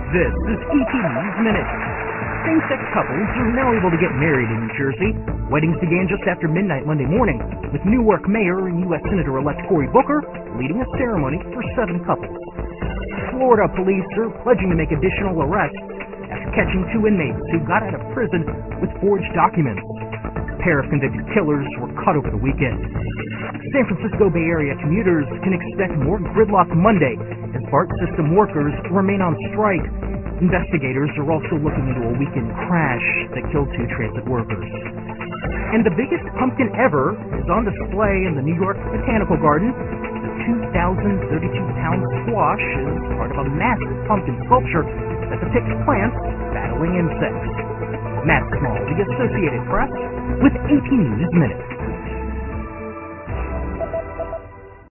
This is ET News Minute. Same-sex couples are now able to get married in New Jersey. Weddings began just after midnight Monday morning, with Newark Mayor and U.S. Senator-elect Cory Booker leading a ceremony for 7 couples. Florida police are pledging to make additional arrests after catching 2 inmates who got out of prison with forged documents. A pair of convicted killers were caught over the weekend. San Francisco Bay Area commuters can expect more gridlock Monday as BART system workers remain on strike. Investigators are also looking into a weekend crash that killed 2 transit workers. And the biggest pumpkin ever is on display in the New York Botanical Garden. The 2,032-pound squash is part of a massive pumpkin sculpture that depicts plants battling insects. Matt Small, The Associated Press, with ET News Minute.